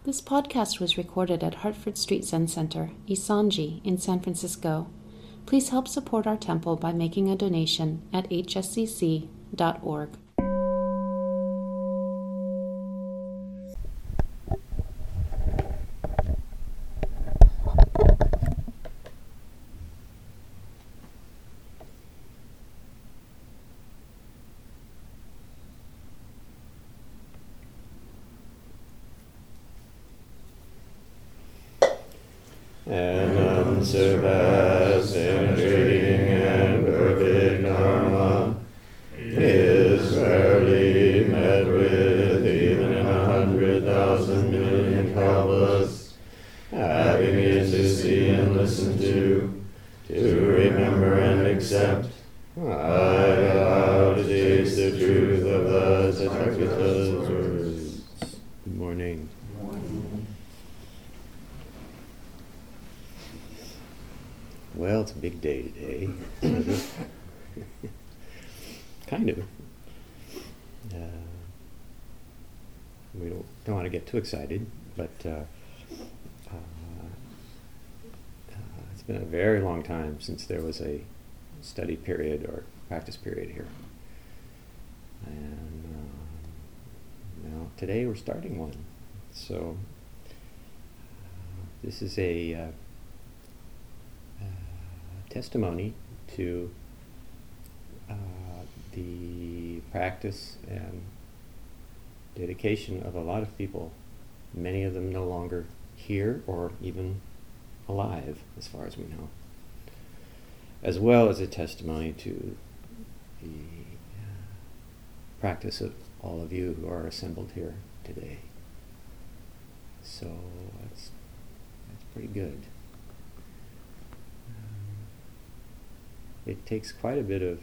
This podcast was recorded at Hartford Street Zen Center, Isanji, in San Francisco. Please help support our temple by making a donation at hscc.org. And unsurpassed, penetrating, and perfect Dharma is rarely met with, even in 100,000 million kalpas. Having it to see and listen to remember and accept, I vow to taste the truth of the Tathagata's words. Good morning. Well, it's a big day today. Kind of. We don't want to get too excited, but it's been a very long time since there was a study period or practice period here. And now today we're starting one. So this is a testimony to the practice and dedication of a lot of people, many of them no longer here or even alive, as far as we know, as well as a testimony to the practice of all of you who are assembled here today. So that's pretty good. It takes quite a bit of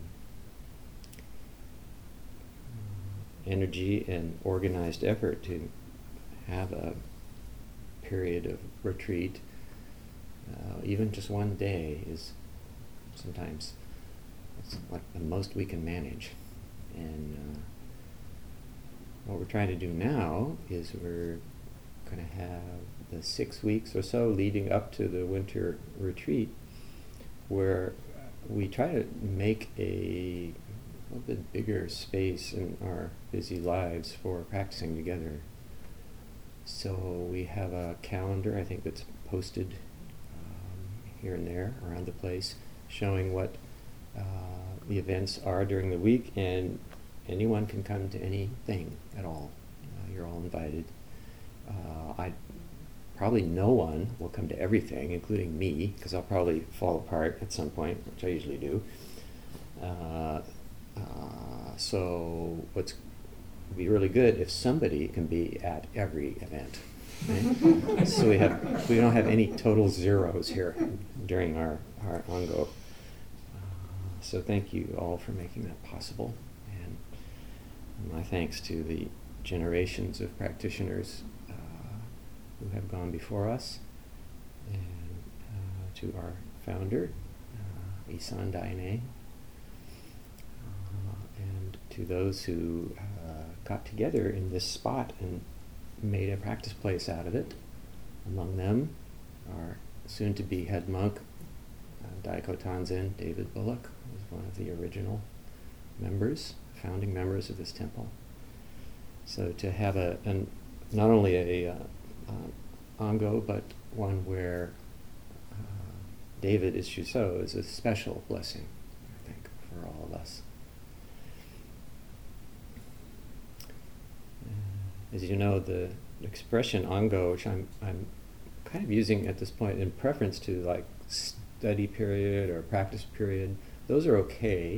energy and organized effort to have a period of retreat. Even just one day is sometimes it's like the most we can manage. And what we're trying to do now is we're going to have the 6 weeks or so leading up to the winter retreat, where we try to make a little bit bigger space in our busy lives for practicing together. So we have a calendar, I think, that's posted here and there around the place, showing what the events are during the week, and anyone can come to anything at all. You're all invited. Probably no one will come to everything, including me, because I'll probably fall apart at some point, which I usually do. So would be really good if somebody can be at every event. Right? So we don't have any total zeros here during our Ango. So thank you all for making that possible. And my thanks to the generations of practitioners who have gone before us, and to our founder, Isan Daine, and to those who got together in this spot and made a practice place out of it. Among them, our soon-to-be head monk, Daiko Tanzen David Bullock, was one of the original members, founding members of this temple. So to have not only a Ango, but one where David is Shuso is a special blessing, I think, for all of us. As you know, the expression Ango, which I'm kind of using at this point in preference to like study period or practice period, those are okay.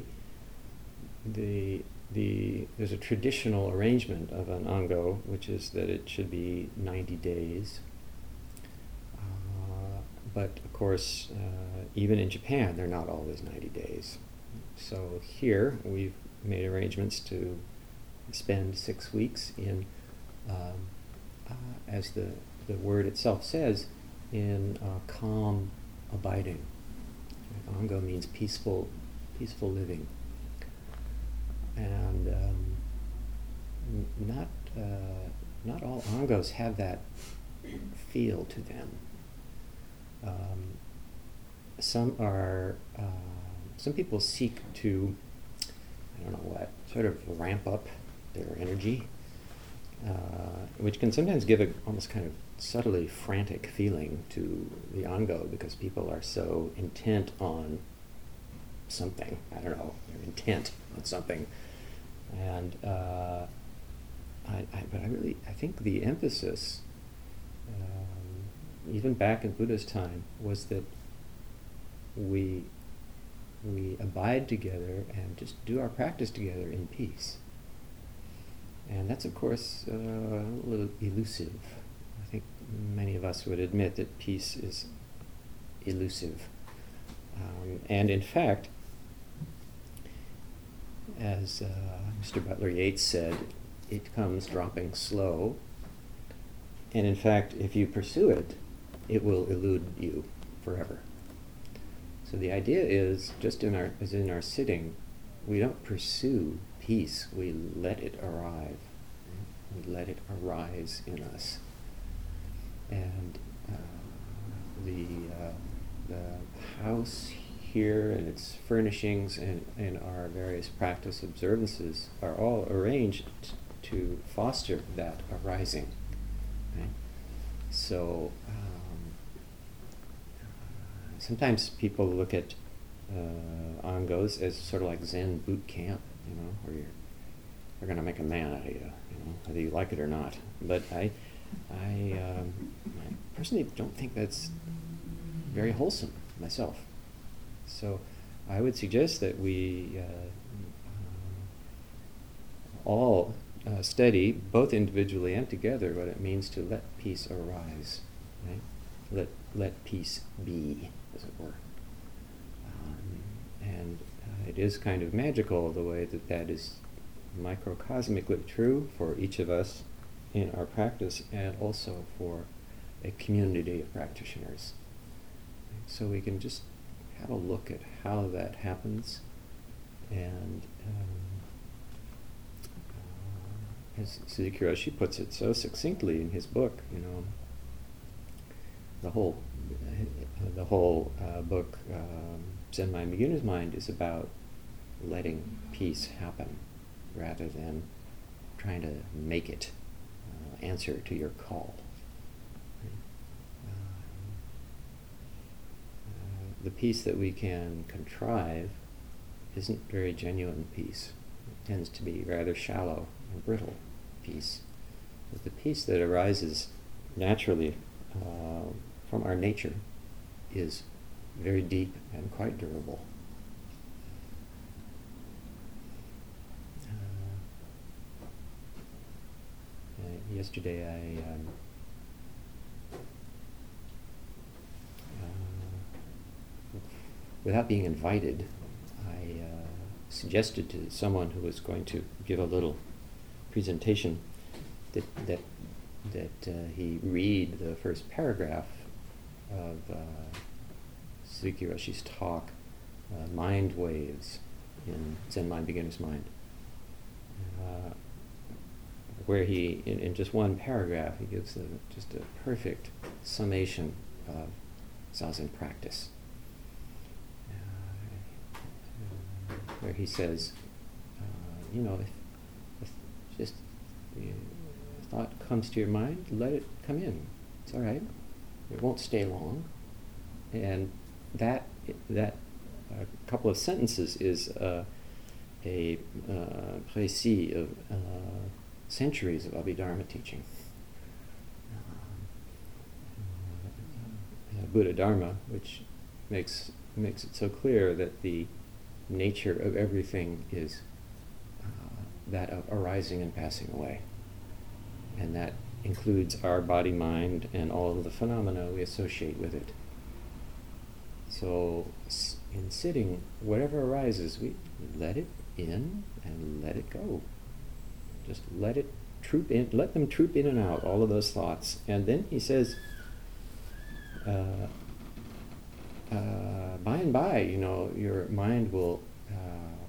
There's a traditional arrangement of an Ango, which is that it should be 90 days. But of course, even in Japan, they're not always 90 days. So here, we've made arrangements to spend 6 weeks in, as the word itself says, in calm abiding. Ango means peaceful living. And not not all angos have that feel to them. Some people seek to, I don't know what, sort of ramp up their energy, which can sometimes give a almost kind of subtly frantic feeling to the ango, because people are so intent on something. I don't know, they're intent on something. And but I think the emphasis, even back in Buddha's time, was that we abide together and just do our practice together in peace. And that's, of course, a little elusive. I think many of us would admit that peace is elusive. And in fact, as Mr. Butler Yeats said, it comes dropping slow. And in fact, if you pursue it, it will elude you forever. So the idea is, just as in our sitting, we don't pursue peace, we let it arrive. We let it arise in us. And the house here and its furnishings and our various practice observances are all arranged to foster that arising. Right? So sometimes people look at angos as sort of like Zen boot camp, where they're going to make a man out of you, whether you like it or not. But I personally don't think that's very wholesome myself. So I would suggest that we all study, both individually and together, what it means to let peace arise, right? Let peace be, as it were. And it is kind of magical the way that is microcosmically true for each of us in our practice, and also for a community of practitioners. So we can just have a look at how that happens, and as Suzuki Roshi puts it so succinctly in his book, the whole book, Zen Mind, Beginner's Mind, is about letting peace happen rather than trying to make it answer to your call. The peace that we can contrive isn't very genuine peace. It tends to be rather shallow and brittle peace. But the peace that arises naturally from our nature is very deep and quite durable. Yesterday without being invited, I suggested to someone who was going to give a little presentation that he read the first paragraph of Suzuki Roshi's talk, Mind Waves, in Zen Mind, Beginner's Mind, where he, in just one paragraph, he gives just a perfect summation of Zazen practice. Where he says, if just a thought comes to your mind, let it come in. It's all right. It won't stay long. And that couple of sentences is a précis of centuries of Abhidharma teaching. Buddha Dharma, which makes it so clear that the nature of everything is that of arising and passing away. And that includes our body, mind, and all of the phenomena we associate with it. So in sitting, whatever arises, we let it in and let it go. Just let it troop in, let them troop in and out, all of those thoughts. And then he says, by and by, your mind will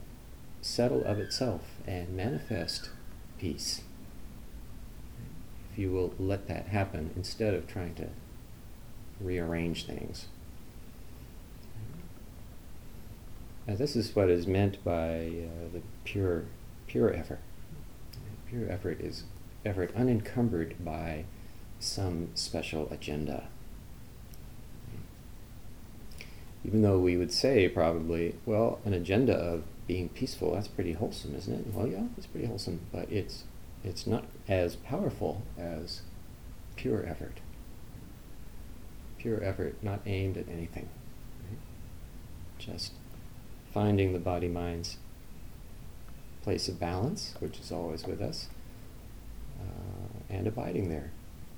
settle of itself and manifest peace. if you will let that happen instead of trying to rearrange things. Now, this is what is meant by the pure effort. Pure effort is effort unencumbered by some special agenda. Even though we would say probably, well, an agenda of being peaceful, that's pretty wholesome, isn't it? Well, yeah, it's pretty wholesome, but it's not as powerful as pure effort. Pure effort not aimed at anything. Right? Just finding the body-mind's place of balance, which is always with us, and abiding there.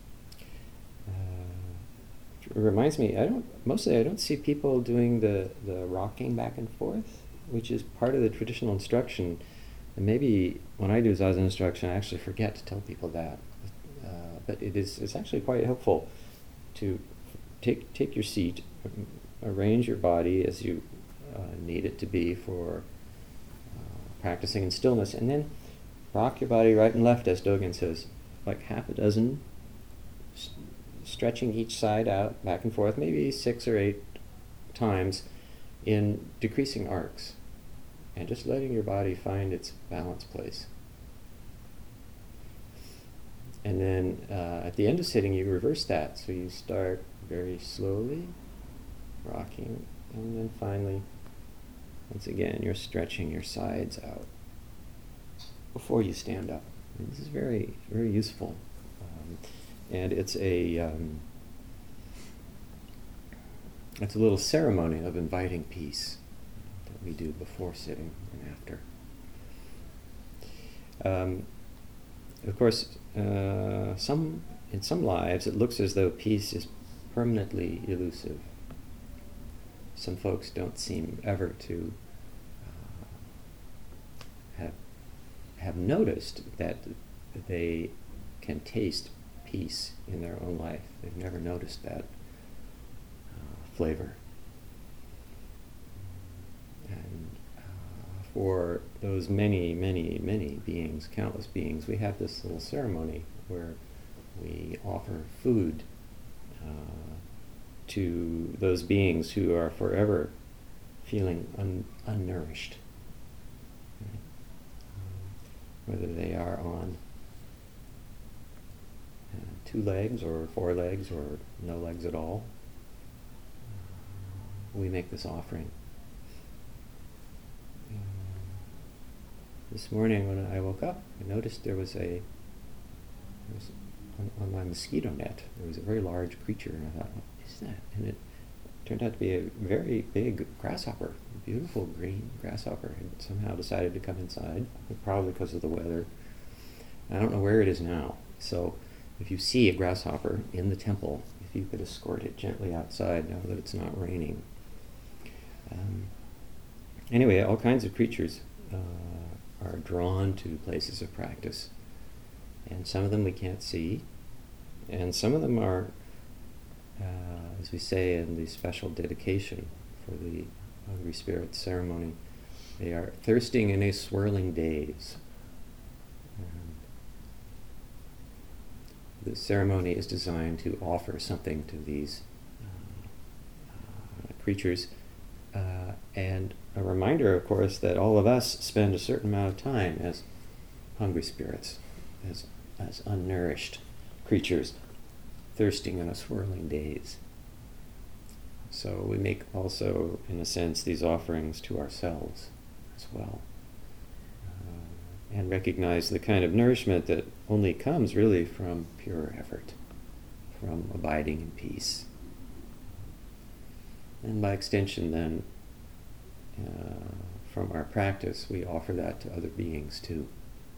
It reminds me, I don't see people doing the rocking back and forth, which is part of the traditional instruction. And maybe when I do Zazen instruction, I actually forget to tell people that. But it's actually quite helpful to take your seat, arrange your body as you need it to be for practicing in stillness, and then rock your body right and left, as Dogen says, like half a dozen, stretching each side out, back and forth, maybe 6 or 8 times in decreasing arcs, and just letting your body find its balance place. And then at the end of sitting, you reverse that. So you start very slowly, rocking, and then finally, once again, you're stretching your sides out before you stand up. And this is very, very useful. And it's a little ceremony of inviting peace that we do before sitting and after. Of course, in some lives, it looks as though peace is permanently elusive. Some folks don't seem ever to have noticed that they can taste peace in their own life. They've never noticed that flavor. And for those many, many, many beings, countless beings, we have this little ceremony where we offer food to those beings who are forever feeling unnourished. Right? Whether they are on 2 legs or 4 legs or no legs at all, we make this offering. This morning when I woke up, I noticed there was on my mosquito net, there was a very large creature, and I thought, what is that? And it turned out to be a very big grasshopper, a beautiful green grasshopper. It somehow decided to come inside, probably because of the weather. I don't know where it is now. So if you see a grasshopper in the temple, if you could escort it gently outside now that it's not raining. Anyway, all kinds of creatures are drawn to places of practice. And some of them we can't see. And some of them are, as we say in the special dedication for the Hungry Spirit ceremony, they are thirsting in a swirling daze. The ceremony is designed to offer something to these creatures, and a reminder, of course, that all of us spend a certain amount of time as hungry spirits, as unnourished creatures, thirsting in a swirling daze. So we make also, in a sense, these offerings to ourselves as well. And recognize the kind of nourishment that only comes really from pure effort, from abiding in peace. And by extension then, from our practice, we offer that to other beings too.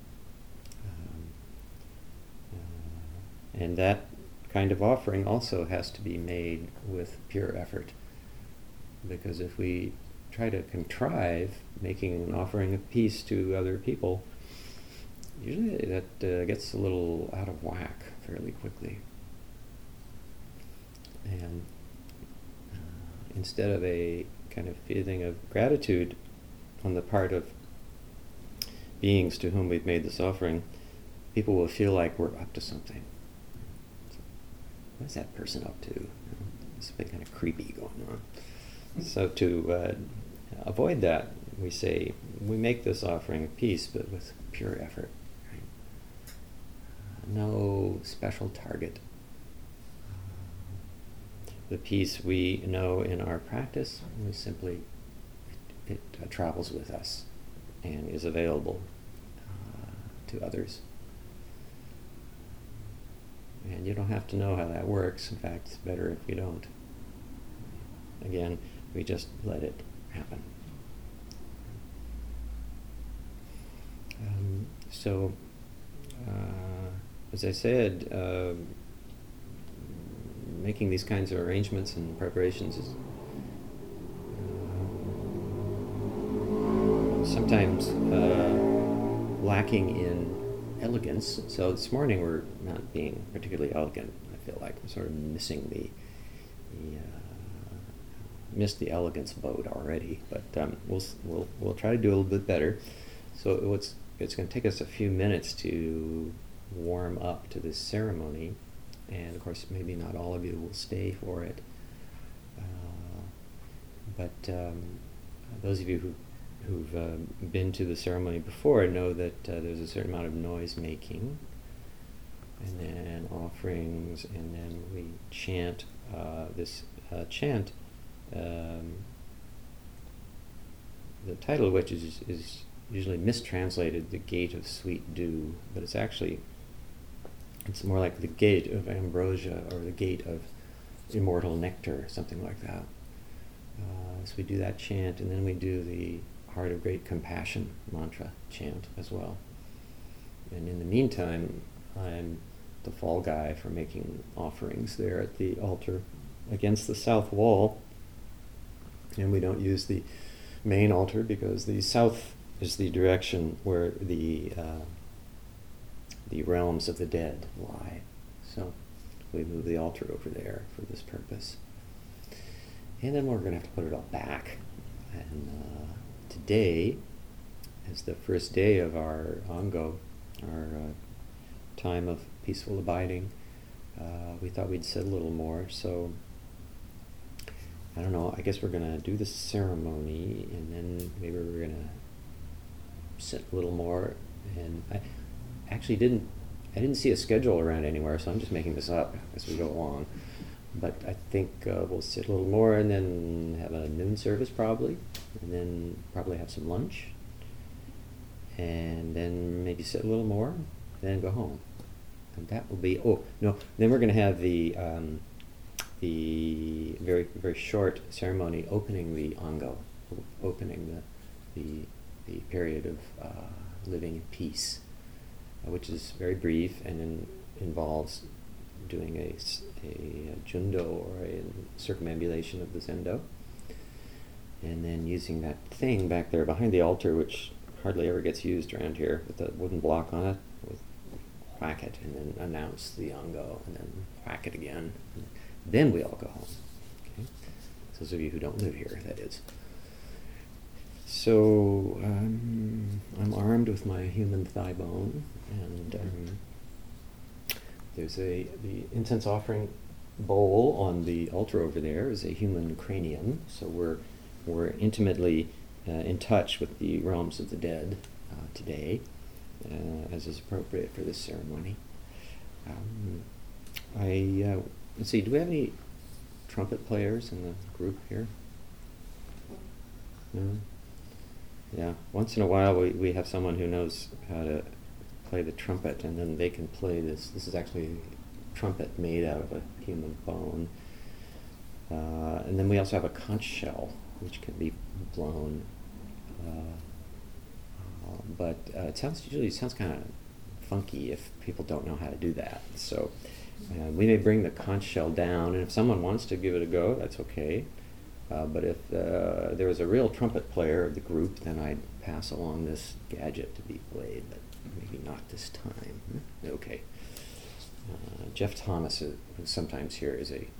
And that kind of offering also has to be made with pure effort. Because if we try to contrive making an offering of peace to other people, usually that gets a little out of whack fairly quickly. And instead of a kind of feeling of gratitude on the part of beings to whom we've made this offering, people will feel like we're up to something. What's that person up to? Something kind of creepy going on. So to avoid that, we say we make this offering of peace, but with pure effort. Right? No special target. The peace we know in our practice, we simply it travels with us and is available to others. And you don't have to know how that works. In fact, it's better if you don't. Again, we just let it happen. So, as I said, making these kinds of arrangements and preparations is sometimes lacking in elegance. So this morning we're not being particularly elegant. I feel like we're sort of missing missed the elegance boat already. But we'll try to do a little bit better. So it's going to take us a few minutes to warm up to this ceremony, and of course maybe not all of you will stay for it. But those of you who've been to the ceremony before know that there's a certain amount of noise making, and then offerings, and then we chant this chant, the title of which is usually mistranslated the Gate of Sweet Dew, but it's more like the Gate of Ambrosia or the Gate of Immortal Nectar, something like that. So we do that chant, and then we do the Heart of Great Compassion mantra chant as well. And in the meantime, I'm the fall guy for making offerings there at the altar against the south wall. And we don't use the main altar because the south is the direction where the realms of the dead lie. So we move the altar over there for this purpose. And then we're going to have to put it all back. And today is the first day of our Ango, our time of peaceful abiding. We thought we'd sit a little more, so I don't know, I guess we're going to do the ceremony, and then maybe we're going to sit a little more. And I actually didn't see a schedule around anywhere, so I'm just making this up as we go along. But I think we'll sit a little more and then have a noon service probably, and then probably have some lunch, and then maybe sit a little more, then go home. And that will be, then we're going to have the very, very short ceremony opening the Ango, opening the period of living in peace, which is very brief and involves doing a jundo or a circumambulation of the zendo, and then using that thing back there behind the altar, which hardly ever gets used around here, with the wooden block on it, whack it and then announce the Ango, and then whack it again, and then we all go home. Okay? Those of you who don't live here, that is. So I'm armed with my human thigh bone, and there's the incense offering bowl on the altar over there is a human cranium, so we're intimately in touch with the realms of the dead today, as is appropriate for this ceremony. Let's see, do we have any trumpet players in the group here? No? Yeah, once in a while we have someone who knows how to play the trumpet, and then they can play this. This is actually a trumpet made out of a human bone. And then we also have a conch shell, which can be blown. But it sounds kind of funky if people don't know how to do that. So we may bring the conch shell down, and if someone wants to give it a go, that's okay. But if there was a real trumpet player of the group, then I'd pass along this gadget to be played, but maybe not this time. Okay. Jeff Thomas, who's sometimes here, is a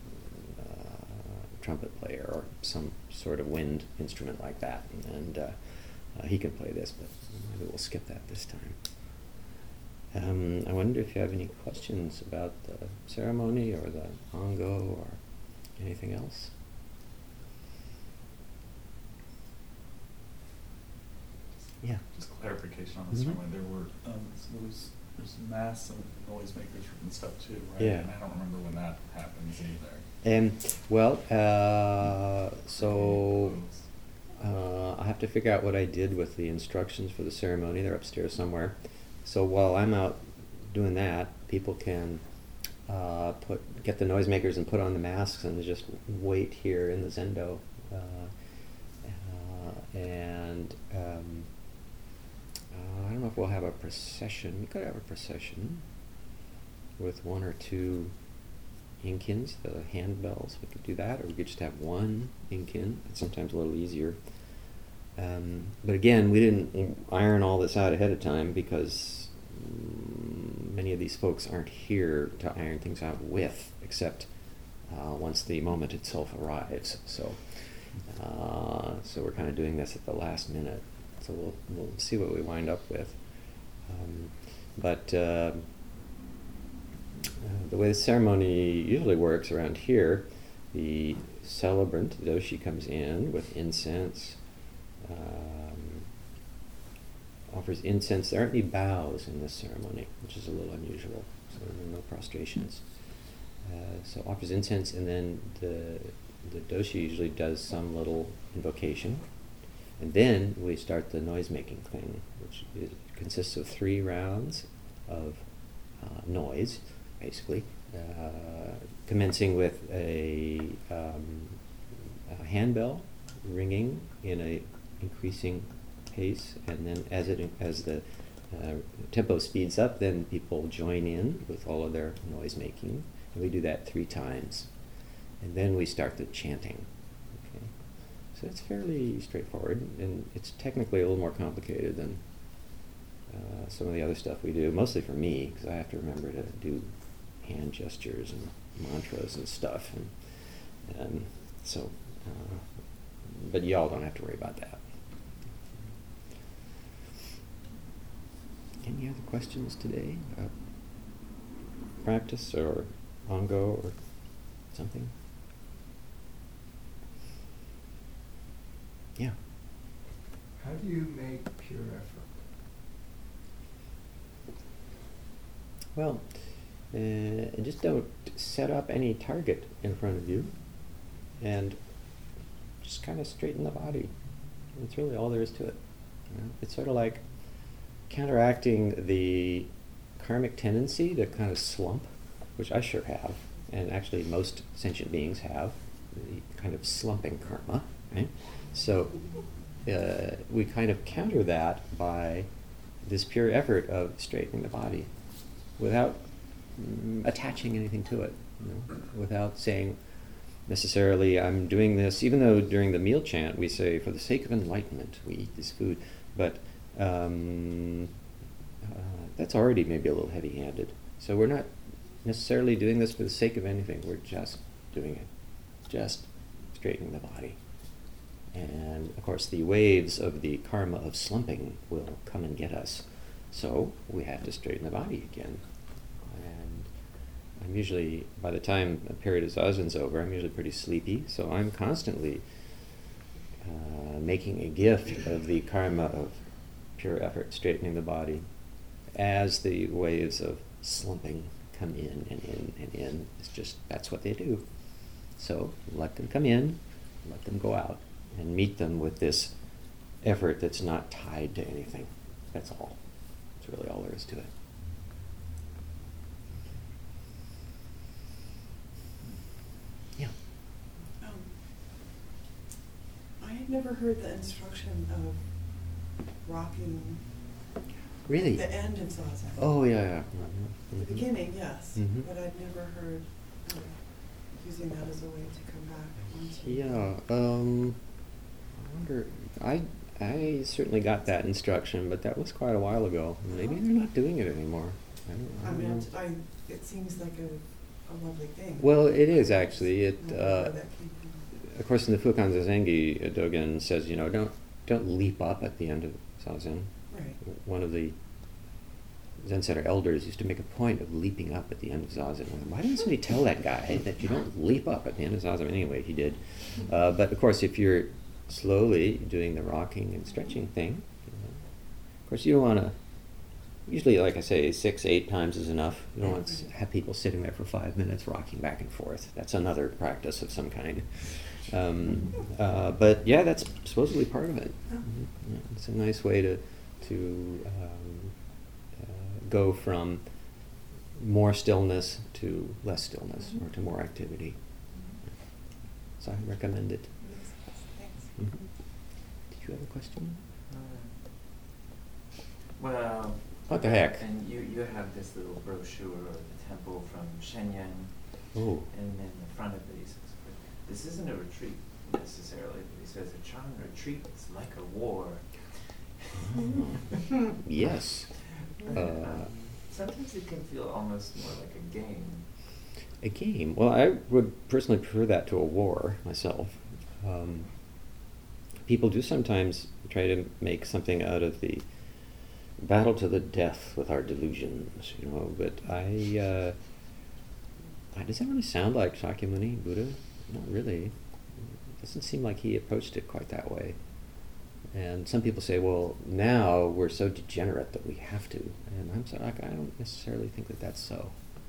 trumpet player or some sort of wind instrument like that, and he can play this, but maybe we'll skip that this time. I wonder if you have any questions about the ceremony or the Ango or anything else. Yeah. Just clarification on the ceremony. There were there's mass and noisemakers and stuff too, right? Yeah. And I don't remember when that happens either. I have to figure out what I did with the instructions for the ceremony. They're upstairs somewhere. So while I'm out doing that, people can get the noisemakers and put on the masks and just wait here in the Zendo. I don't know if we'll have a procession. We could have a procession with one or two inkins, the handbells. We could do that, or we could just have one inkin. It's sometimes a little easier. But again, we didn't iron all this out ahead of time because many of these folks aren't here to iron things out with, except once the moment itself arrives. So we're kind of doing this at the last minute. So we'll see what we wind up with. The way the ceremony usually works around here, the celebrant, the doshi, comes in with incense, offers incense. There aren't any bows in this ceremony, which is a little unusual, so there are no prostrations. So offers incense, and then the doshi usually does some little invocation. And then we start the noise-making thing, which consists of 3 rounds of noise, basically, commencing with a handbell ringing in a increasing pace, and then as the tempo speeds up, then people join in with all of their noise-making, and we do that 3 times, and then we start the chanting. So it's fairly straightforward, and it's technically a little more complicated than some of the other stuff we do, mostly for me, because I have to remember to do hand gestures and mantras and stuff. But y'all don't have to worry about that. Any other questions today about practice or Ango or something? Yeah. How do you make pure effort? Well, just don't set up any target in front of you, and just kind of straighten the body. That's really all there is to it. You know? It's sort of like counteracting the karmic tendency to kind of slump, which I sure have, and actually most sentient beings have, the kind of slumping karma, right? So we kind of counter that by this pure effort of straightening the body without attaching anything to it, you know, without saying necessarily I'm doing this, even though during the meal chant we say for the sake of enlightenment we eat this food, but that's already maybe a little heavy-handed. So we're not necessarily doing this for the sake of anything, we're just doing it, just straightening the body. And of course the waves of the karma of slumping will come and get us. So we have to straighten the body again. And I'm usually, by the time a period of zazen's over, I'm usually pretty sleepy. So I'm constantly making a gift of the karma of pure effort, straightening the body, as the waves of slumping come in and in and in. It's just, that's what they do. So let them come in, let them go out, and meet them with this effort that's not tied to anything. That's all. That's really all there is to it. Yeah. I had never heard the instruction of rocking Really? the end of zazen. Oh, yeah. Mm-hmm. The beginning, yes, Mhm. but I'd never heard using that as a way to come back onto. Yeah. I wonder. I certainly got that instruction, but that was quite a while ago. Maybe they're not doing it anymore. I don't know. It seems like a lovely thing. Well, it is actually. It. Not aware that came from- Of course, in the Fukan Zazengi, Dogen says, don't leap up at the end of zazen. Right. One of the Zen Center elders used to make a point of leaping up at the end of zazen. Why didn't somebody tell that guy that you don't leap up at the end of zazen? Anyway, he did. But of course, if you're slowly doing the rocking and stretching thing, of course you don't want to, usually like I say, 6-8 times is enough. You don't want to have people sitting there for 5 minutes rocking back and forth. That's another practice of some kind. But yeah, that's supposedly part of it. Yeah, it's a nice way to go from more stillness to less stillness, or to more activity. So I recommend it. Thanks. Did you have a question? Well, What the heck? And you have this little brochure of the temple from Shenyang, Oh. and then the front of it he says, this isn't a retreat necessarily, but he says a Chan retreat is like a war. Yes. Sometimes it can feel almost more like a game. A game. Well, I would personally prefer that to a war myself. People do sometimes try to make something out of the battle to the death with our delusions, but does that really sound like Shakyamuni Buddha? Not really. It doesn't seem like he approached it quite that way. And some people say, well, now we're so degenerate that we have to. And I'm sorry, I don't necessarily think that that's so.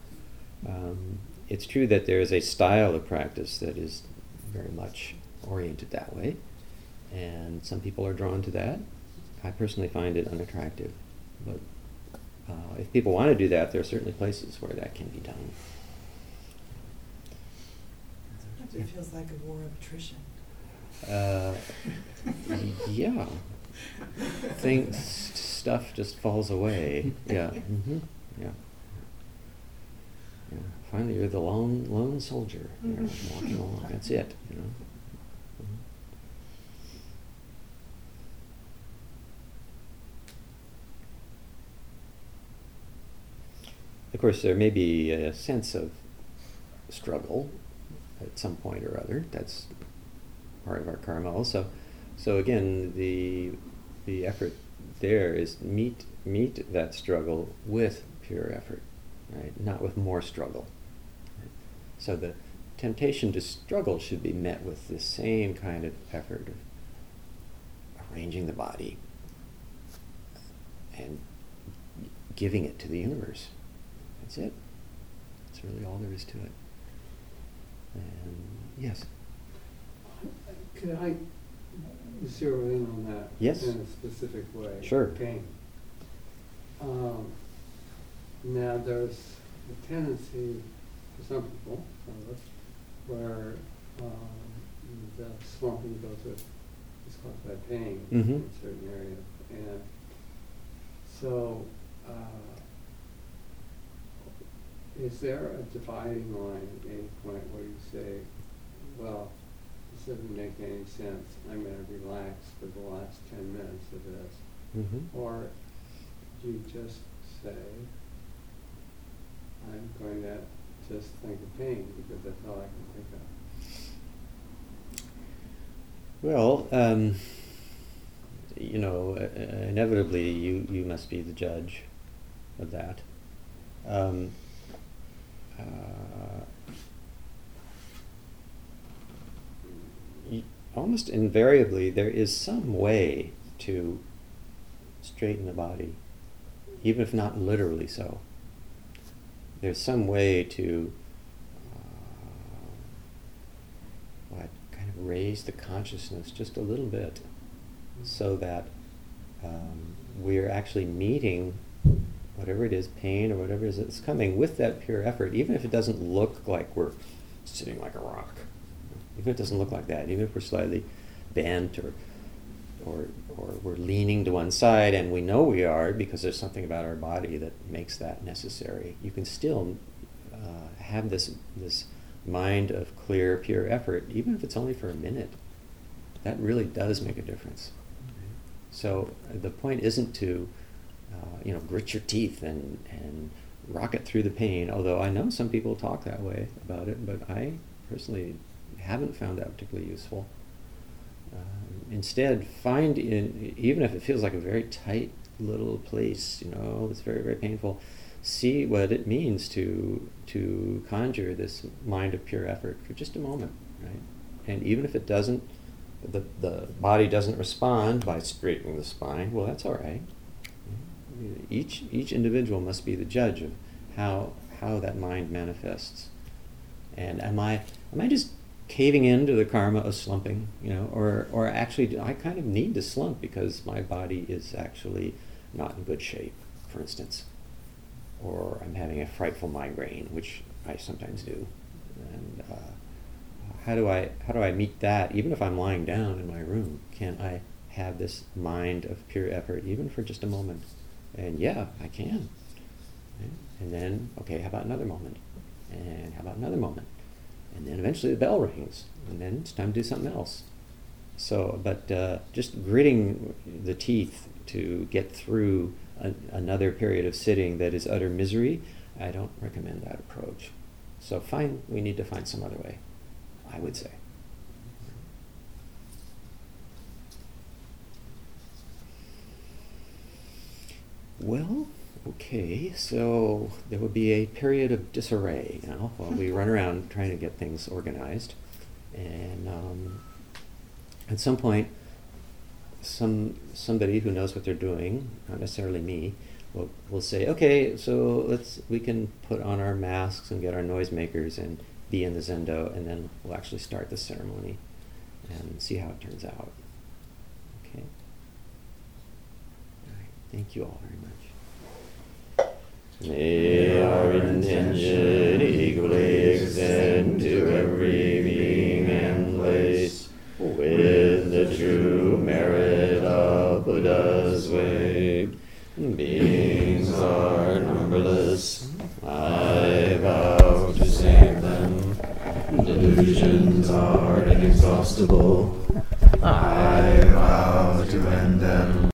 It's true that there is a style of practice that is very much oriented that way. And some people are drawn to that. I personally find it unattractive. But if people want to do that, there are certainly places where that can be done. Sometimes it feels like a war of attrition. Yeah. Stuff just falls away. Yeah. Mm-hmm. Yeah. Yeah. Finally, you're the lone soldier. You're walking along. That's it. Mm-hmm. Of course, there may be a sense of struggle at some point or other. That's part of our karma also. So again, the effort there is meet that struggle with pure effort, right? Not with more struggle. Right? So the temptation to struggle should be met with the same kind of effort of arranging the body and giving it to the universe. That's it. That's really all there is to it. And yes. Could I zero in on that Yes. in a specific way? Sure. Pain. Now there's a tendency for some people, some of us, where the slumping you go through is caused by pain Mm-hmm. in certain areas. And so is there a dividing line at any point where you say, well, this doesn't make any sense, I'm going to relax for the last 10 minutes of this? Mm-hmm. Or do you just say, I'm going to just think of pain because that's all I can think of? Well, inevitably you must be the judge of that. Almost invariably, there is some way to straighten the body, even if not literally so. There's some way to kind of raise the consciousness just a little bit, so that we're actually meeting whatever it is, pain or whatever it is that's coming, with that pure effort, even if it doesn't look like we're sitting like a rock. Even if it doesn't look like that, even if we're slightly bent or we're leaning to one side, and we know we are because there's something about our body that makes that necessary, you can still have this mind of clear, pure effort, even if it's only for a minute. That really does make a difference. So the point isn't to grit your teeth and rock it through the pain, although I know some people talk that way about it, but I personally haven't found that particularly useful. Instead, even if it feels like a very tight little place, that's very, very painful. See what it means to conjure this mind of pure effort for just a moment, right? And even if it doesn't, the body doesn't respond by straightening the spine, well, that's all right. Each individual must be the judge of how that mind manifests. And am I just caving into the karma of slumping, or actually I kind of need to slump because my body is actually not in good shape, for instance, or I'm having a frightful migraine, which I sometimes do. And how do I meet that? Even if I'm lying down in my room, can I have this mind of pure effort, even for just a moment? And yeah, I can. Right? And then, okay, how about another moment? And how about another moment? And then eventually the bell rings, and then it's time to do something else. So, but just gritting the teeth to get through another period of sitting that is utter misery, I don't recommend that approach. So we need to find some other way, I would say. Well, okay, so there will be a period of disarray now while we run around trying to get things organized. And at some point, somebody who knows what they're doing, not necessarily me, will say, okay, so we can put on our masks and get our noisemakers and be in the zendo, and then we'll actually start the ceremony and see how it turns out. Okay? All right. Thank you all very much. May our intention equally extend to every being and place with the true merit of Buddha's way. Beings are numberless, I vow to save them. Delusions are inexhaustible, I